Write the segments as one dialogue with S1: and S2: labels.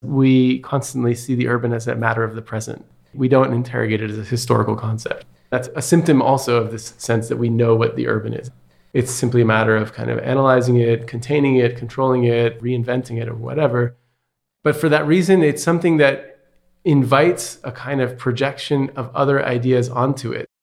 S1: we constantly see the urban as a matter of the present. We don't interrogate it as a historical concept. That's a symptom also of this sense that we know what the urban is. It's simply a matter of kind of analyzing it, containing it, controlling it, reinventing it, or whatever. But for that reason, it's something that invites a kind of projection of other ideas onto it.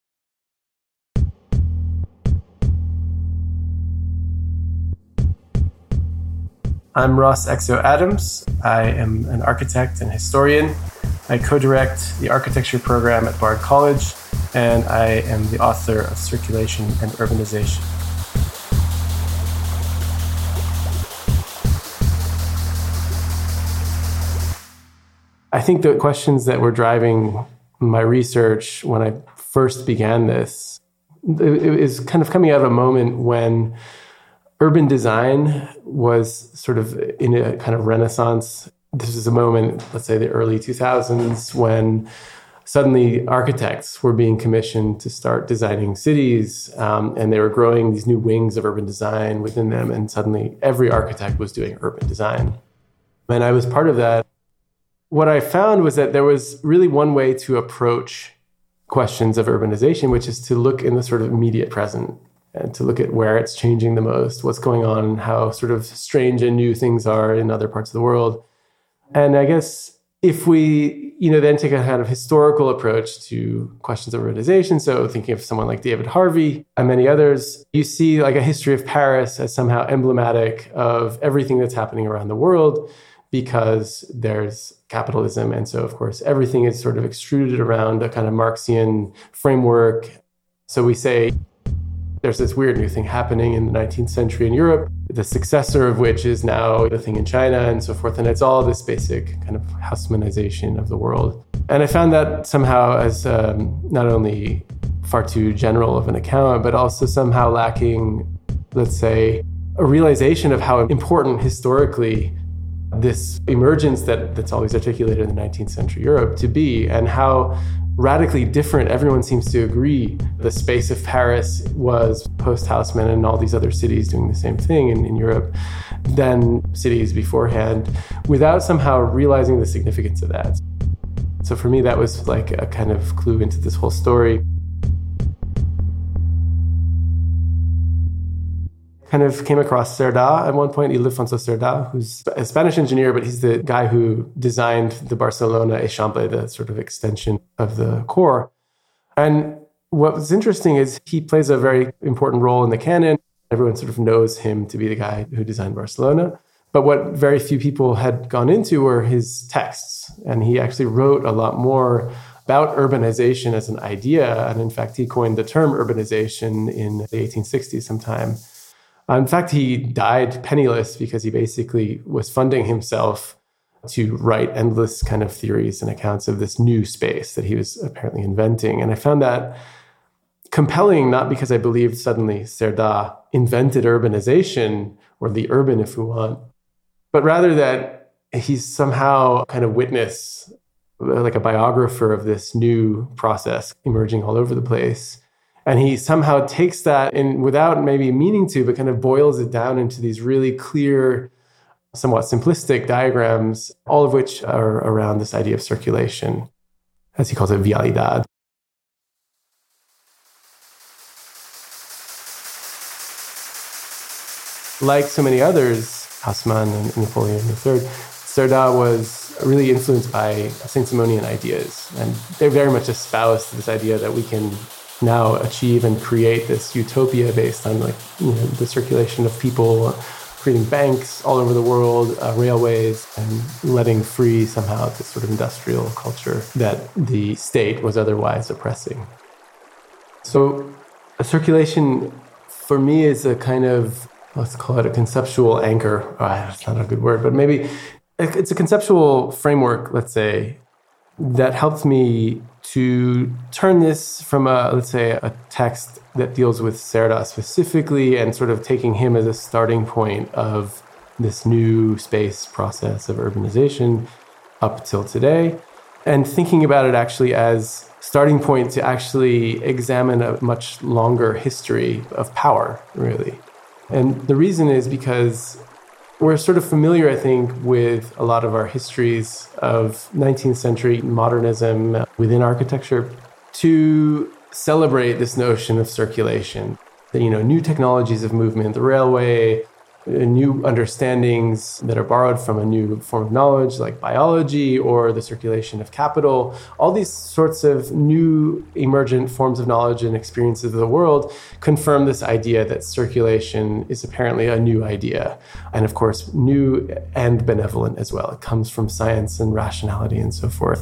S1: I'm Ross Exo Adams. I am an architect and historian. I co-direct the architecture program at Bard College, and I am the author of Circulation and Urbanization. I think the questions that were driving my research when I first began this, it is kind of coming out of a moment when urban design was sort of in a kind of renaissance. This is a moment, let's say the early 2000s, when suddenly architects were being commissioned to start designing cities, and they were growing these new wings of urban design within them, and suddenly every architect was doing urban design. And I was part of that. What I found was that there was really one way to approach questions of urbanization, which is to look in the sort of immediate present and to look at where it's changing the most, what's going on, how sort of strange and new things are in other parts of the world. And I guess if we, then take a kind of historical approach to questions of urbanization, so thinking of someone like David Harvey and many others, you see like a history of Paris as somehow emblematic of everything that's happening around the world because there's capitalism. And so, of course, everything is sort of extruded around a kind of Marxian framework. So we say, there's this weird new thing happening in the 19th century in Europe, the successor of which is now the thing in China and so forth. And it's all this basic kind of Haussmannization of the world. And I found that somehow as not only far too general of an account, but also somehow lacking, let's say, a realization of how important historically this emergence that's always articulated in the 19th century Europe to be, and how radically different, everyone seems to agree, the space of Paris was post-Haussmann and all these other cities doing the same thing in Europe than cities beforehand, without somehow realizing the significance of that. So for me, that was like a kind of clue into this whole story. Kind of came across Cerdà at one point, Ildefonso Cerdà, who's a Spanish engineer, but he's the guy who designed the Barcelona Eixample, the sort of extension of the core. And what was interesting is he plays a very important role in the canon. Everyone sort of knows him to be the guy who designed Barcelona. But what very few people had gone into were his texts. And he actually wrote a lot more about urbanization as an idea. And in fact, he coined the term urbanization in the 1860s sometime. In fact, he died penniless because he basically was funding himself to write endless kind of theories and accounts of this new space that he was apparently inventing. And I found that compelling, not because I believed suddenly Cerdà invented urbanization, or the urban if we want, but rather that he's somehow kind of witness, like a biographer of this new process emerging all over the place. And he somehow takes that and without maybe meaning to, but kind of boils it down into these really clear, somewhat simplistic diagrams, all of which are around this idea of circulation, as he calls it, vialidad. Like so many others, Haussmann and Napoleon III, Cerdà was really influenced by Saint-Simonian ideas. And they very much espoused this idea that we can now achieve and create this utopia based on the circulation of people, creating banks all over the world, railways, and letting free somehow this sort of industrial culture that the state was otherwise oppressing. So a circulation for me is a kind of, let's call it a conceptual anchor. That's not a good word, but maybe it's a conceptual framework, let's say, that helped me to turn this from a text that deals with Cerdà specifically and sort of taking him as a starting point of this new space process of urbanization up till today, and thinking about it actually as starting point to actually examine a much longer history of power, really. And the reason is because We're sort of familiar, I think, with a lot of our histories of 19th century modernism within architecture to celebrate this notion of circulation. New technologies of movement, the railway, new understandings that are borrowed from a new form of knowledge like biology or the circulation of capital. All these sorts of new emergent forms of knowledge and experiences of the world confirm this idea that circulation is apparently a new idea. And of course, new and benevolent as well. It comes from science and rationality and so forth.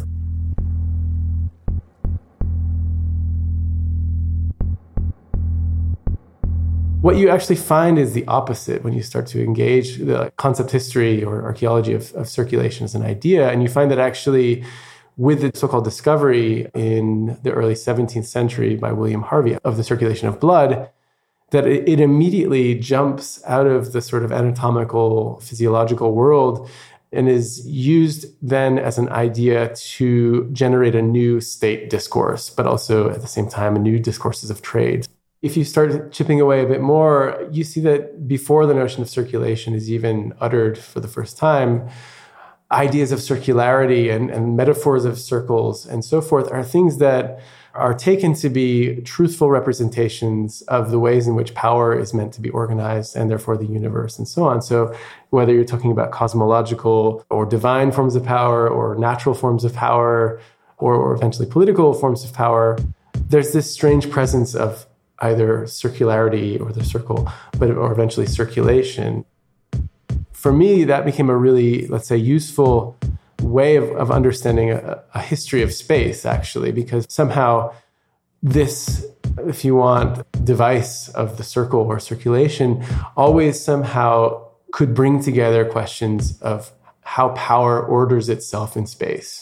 S1: What you actually find is the opposite when you start to engage the concept history or archaeology of circulation as an idea. And you find that actually with the so-called discovery in the early 17th century by William Harvey of the circulation of blood, that it immediately jumps out of the sort of anatomical, physiological world and is used then as an idea to generate a new state discourse, but also at the same time, a new discourses of trade. If you start chipping away a bit more, you see that before the notion of circulation is even uttered for the first time, ideas of circularity and metaphors of circles and so forth are things that are taken to be truthful representations of the ways in which power is meant to be organized and therefore the universe and so on. So whether you're talking about cosmological or divine forms of power or natural forms of power or eventually political forms of power, there's this strange presence of either circularity or the circle, or eventually circulation. For me, that became a really, let's say, useful way of understanding a history of space, actually, because somehow this, if you want, device of the circle or circulation always somehow could bring together questions of how power orders itself in space.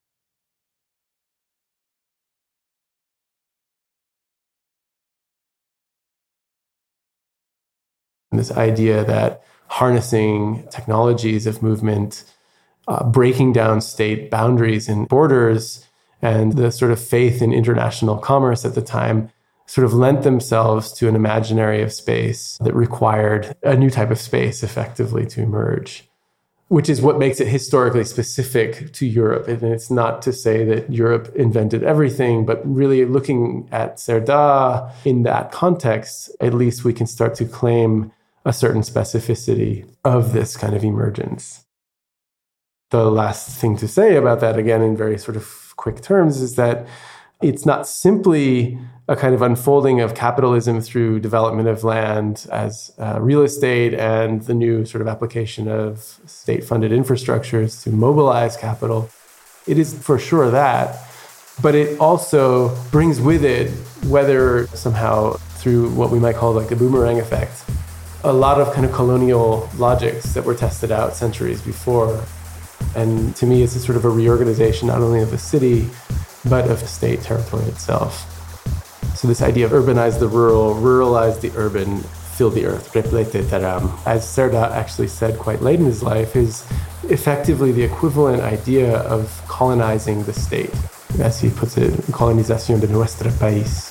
S1: And this idea that harnessing technologies of movement, breaking down state boundaries and borders, and the sort of faith in international commerce at the time sort of lent themselves to an imaginary of space that required a new type of space effectively to emerge, which is what makes it historically specific to Europe. And it's not to say that Europe invented everything, but really looking at Cerdà in that context, at least we can start to claim a certain specificity of this kind of emergence. The last thing to say about that, again, in very sort of quick terms, is that it's not simply a kind of unfolding of capitalism through development of land as real estate and the new sort of application of state-funded infrastructures to mobilize capital. It is for sure that, but it also brings with it, whether somehow through what we might call like the boomerang effect, a lot of kind of colonial logics that were tested out centuries before. And to me, it's a sort of a reorganization, not only of a city, but of the state territory itself. So this idea of urbanize the rural, ruralize the urban, fill the earth, replete terram, as Cerdà actually said quite late in his life, is effectively the equivalent idea of colonizing the state. As he puts it, colonización de nuestro país.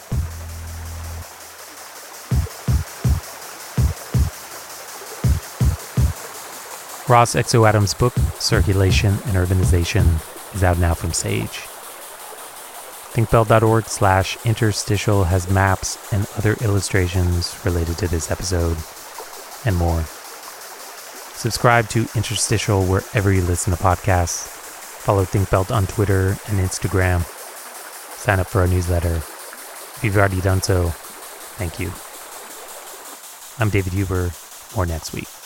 S2: Ross Exo-Adams' book, Circulation and Urbanization, is out now from Sage. thinkbelt.org/interstitial has maps and other illustrations related to this episode, and more. Subscribe to Interstitial wherever you listen to podcasts. Follow ThinkBelt on Twitter and Instagram. Sign up for our newsletter. If you've already done so, thank you. I'm David Huber. More next week.